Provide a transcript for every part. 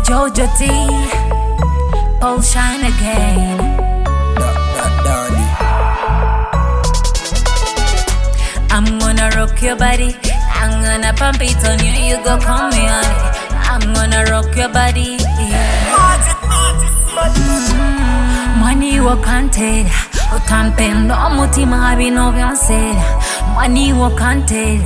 Jojo T, Paul Shine again. I'm gonna rock your body, I'm gonna pump it on you, you go call me on it. I'm gonna rock your body. Money wakanted, utampendo mutima habino byansera. Money wakanted.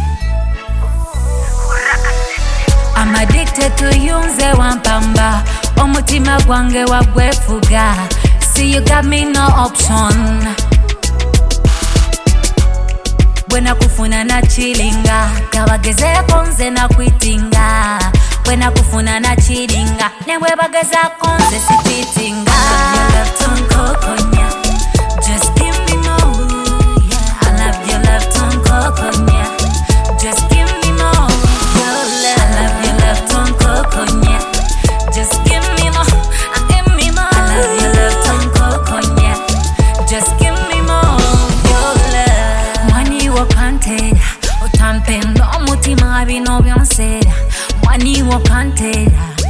I'm addicted to you, nze wampamba. Omutima gwange wagwefuga. See you got me no option. Bwena kufuna na chilinga, kabagezeko nze na kwitinga. Bwena kufuna na chilinga, nemwe bagezako nze sipitinga. Your love tongue kokonya, just give me more, yeah. I love your love tongue kokonya, just give me more, your love. I love your love tongue kokonya, just give me more, give me more. I love your love tongue kokonya, just give me more, your love. Money wakanted, utampendo mutima habino byansera. Money wakanted.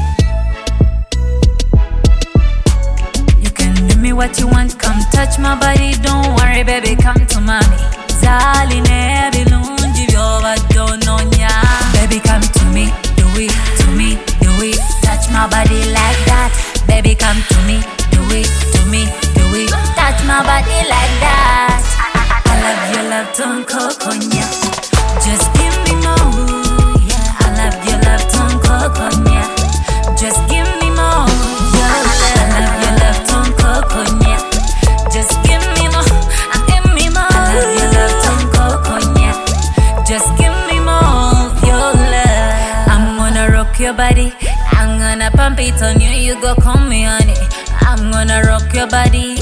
You can do me what you want, come touch my body, don't worry baby, come to mommy. Zaline bilungi byoba dononya. Baby come to me, do it, to me, do it. Touch my body like that. Baby come to me, do it, to me, do it. Touch my body like that. I love your love tongue kokonya, just give me more, yeah. I love your love tongue kokonya, just give me more, your love. I love your love tongue kokonya, just give me more, give me more. I love your love tongue kokonya, just give me more, your love. I'm gonna rock your body, I'm gonna pump it on you, you go call me on it. I'm gonna rock your body.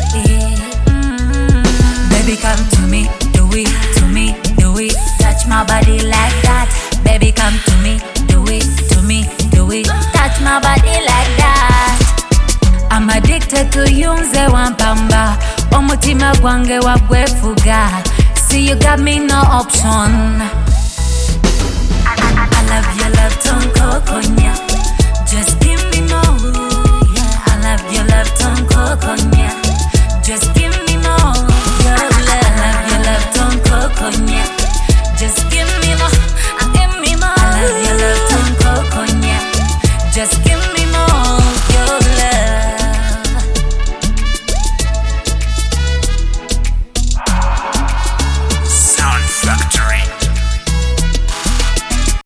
Baby come to me, do it, to me, do it. Touch my body like that. Baby come to me, do it, to me, do it. Touch my body like that. I'm addicted to you, nze wampamba. Omutima gwange wagwefuga. See you got me no option.